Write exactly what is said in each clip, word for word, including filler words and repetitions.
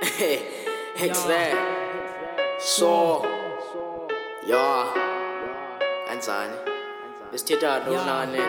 Hex there. So, ja, kanjani? Besithetha nonane.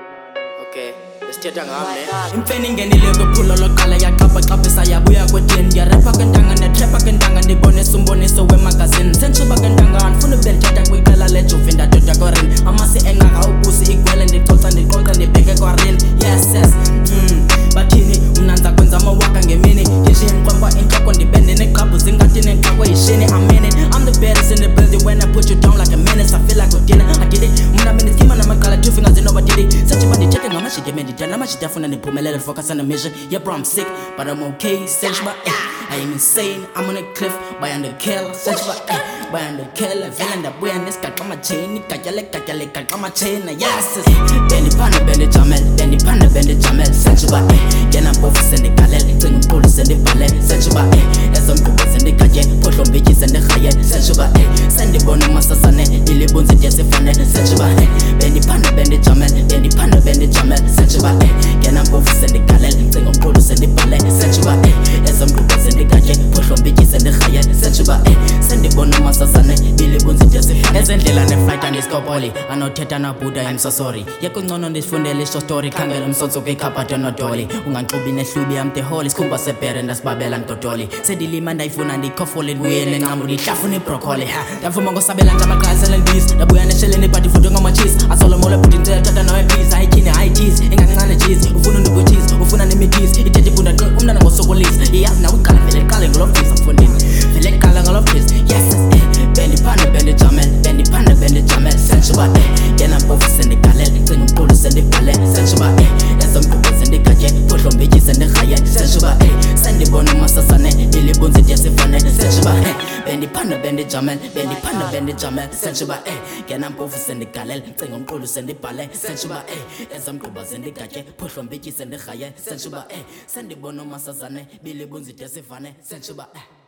Okay, besithetha ngami. Imfeni ngenile kwephulo loqala yaqapha xaphisa yabuya kwetheni yarapha kentanga netrapha kentanga ndibonisa umboniso wemagazini sentshuba kentanga ndifuna ubelithetha kwiqela lejuve ndadoda korini amasi engaka ubusi igwele ndicoca ndiqoqa ndibheke kwarini yes yes mm. Bathini unanza kwenza amawaka ngemini yishini nqwempa intloko ndibende neqhabhu zingathi nenqako yishini I'm in it I'm the baddest in the building when I put you down like a menace I feel like udina I did it mna bendiskima namaqala two fingers in nobody did it sethi bandithethe ngamashide mendithanda amashide afuna ndiphumelele focus on the mission yeah bro I'm sick but I'm okay search but I am insane I'm on a cliff by under killer search but by under killer vela ndabuya nesigaqa amacheni gatyale gatyale gaqa amachena yes bendiphanda bendijamele bendiphanda bendijamele search but yena mpofu sendigalele cinga umqulu sendibhalele search but ezomgquba sendigatye phohlo mbityi sendirhayele search but sendibona umasasane ilibunzi ndiyasifanele search but bendiphanda bendijamele bendiphanda bendijamele search but yena mpofu sendigalele cinga umqulu sendibhalele search but ezomgquba sendigatye phohlo mbityi sendirhayele search but sendibona umasasane ilibunzi ndiyasifanele ezendlela neflight andiskopoli anothetha nabuda I'm so sorry yekungcono ndifundele isho story khangela umsonso kwikhabhathi nodoli unganxubi nehlubi am the holy sikhumba sebhere ndasibabela ndodoli sendilima ndayifuna ndikhofole ndibuyele nqambu ndihlafuna ibroccoli ndavuma ngosabela nje amaqhaza selendisi ndabuya nesheleni but ifudo ngamachisi asolomole but ndithetha nawe please ayityhini ayithizi engancane cheese ufuna undibuthizi ufuna nemithisi ithethe ifunda qi umntana ngosokolisi iyazi nawe iqala vele iqale ngolofisa mfundini vele iqala ngolofisa yes bendiphanda bendijamele bendiphanda bendijamele sentshuba yena mpofu sendigalele cinga umqulu sendibhalele sentshuba ezomgquba sendigatye phohlo mbityi sendirhayele sentshuba sendibona umasasane ilibunzi ndiyasifanele sentshuba bendiphanda bendijamele bendiphanda bendijamele sentshuba yena mpofu sendigalele cinga umqulu sendibhalele sentshuba ezomgquba sendigatye phohlo mbityi sendirhayele sentshuba sendibona umasasane ilibunzi ndiyasifanele sentshuba